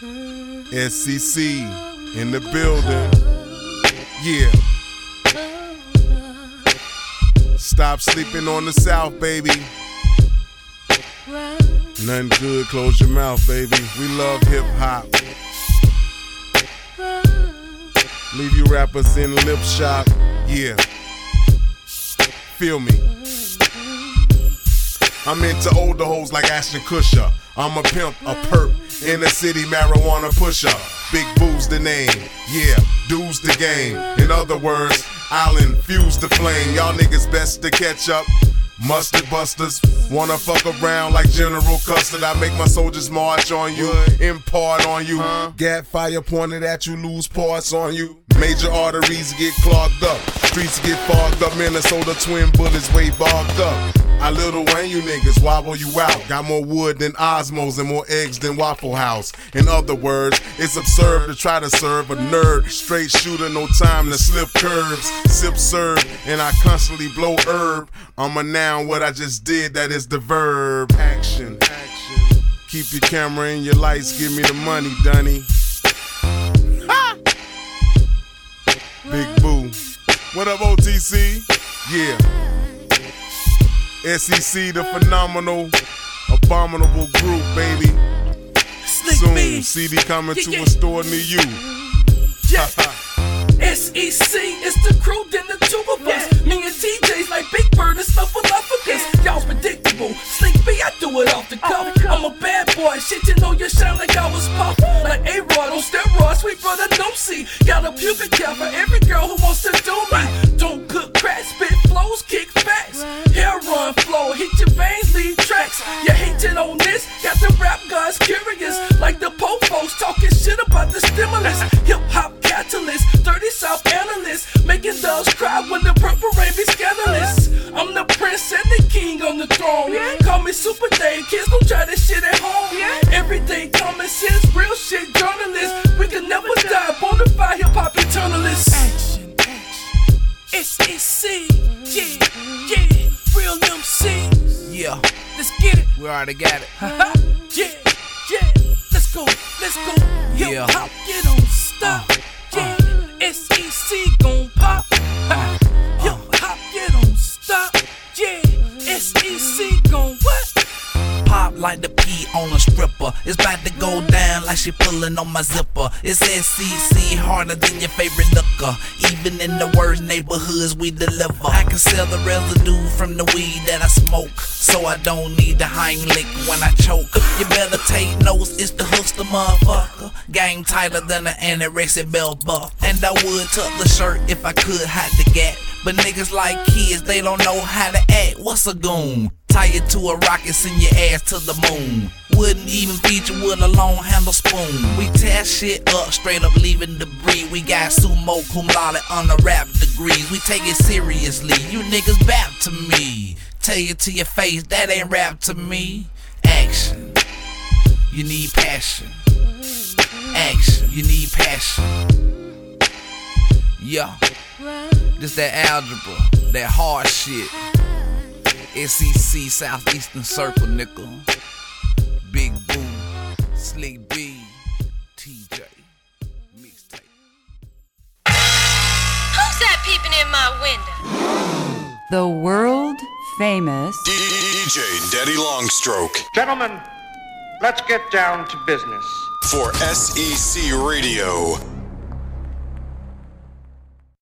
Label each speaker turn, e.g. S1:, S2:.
S1: SCC in the building. Yeah. Stop sleeping on the South, baby. Nothing good, close your mouth, baby. We love hip hop. Leave you rappers in lip shop. Yeah. Feel me. I'm into older hoes like Ashton Kutcher. I'm a pimp, a perp, in the city marijuana pusher. Big Boo's the name, yeah, dude's the game. In other words, I'll infuse the flame. Y'all niggas best to catch up. Mustard busters, wanna fuck around like General Custard. I make my soldiers march on you, impart on you. Gat fire pointed at you, lose parts on you. Major arteries get clogged up, streets get fogged up. Minnesota twin bullets way bogged up. I Lil Wayne you niggas, wobble you out. Got more wood than Osmos and more eggs than Waffle House. In other words, it's absurd to try to serve a nerd. Straight shooter, no time to slip curves. Sip serve, and I constantly blow herb. I'm a noun, what I just did, that is the verb. Action. Keep your camera and your lights, give me the money, Dunny. Ha! Big Boo. What up, OTC? Yeah. SEC, the phenomenal, abominable group, baby. Soon, CD coming to a store near you.
S2: Yeah. SEC is the crew, then the two of us. Me and TJ's like Big Bird and Snuffleupagus. Y'all's predictable. Slick B, I do it off the cuff. I'm a bad boy. Shit, you know you shine like I was puff. Like A-Rod on steroids, sweet brother don't see. Got a pubic hair for every girl who wants to do me. Don't cook crack, spit flows, kick facts. Hair run flow, hit your veins, leave tracks. You hating on this, got the rap guys curious. Like the po-pos talking shit about the stimulus. Hip-hop catalyst, 30 South analyst, making doves cry when the purple rain be scandalous. I'm the prince and the king on the throne. Call me Super Dave, kids don't try this shit at home. Everyday common sense, real shit journalists. We can never die, bonafide hip-hop eternalists. Action, SEC, yeah, real MC.
S3: Yeah,
S2: let's get it.
S3: We already got it.
S2: Yeah, let's go. Hip hop, you don't stop. SEC gon' pop. Hip hop, you don't stop. Yeah, SEC gon' what?
S3: Pop like the P on a stripper. It's about to go down like she pulling on my zipper. It's SEC, harder than your favorite liquor. Even in the worst neighborhoods we deliver. I can sell the residue from the weed that I smoke, so I don't need the Heimlich when I choke. You better take notes, it's the hustler motherfucker. Game tighter than an anorexic belt buff. And I would tuck the shirt if I could hide the gap. But niggas like kids, they don't know how to act. What's a goon? Tie it to a rocket, send your ass to the moon. Wouldn't even feed you with a long handle spoon. We tear shit up, straight up leaving debris. We got sumo cum laude on the rap degrees. We take it seriously, you niggas bap to me. Tell you to your face, that ain't rap to me. Action, you need passion. Action, you need passion. Yeah, this that algebra, that hard shit. SEC, Southeastern Circle, nickel. Big Boo, Slick B, TJ, mixtape.
S4: Who's that peeping in my window?
S5: The world famous
S6: DJ Daddy Longstroke.
S7: Gentlemen, let's get down to business.
S6: For SEC Radio.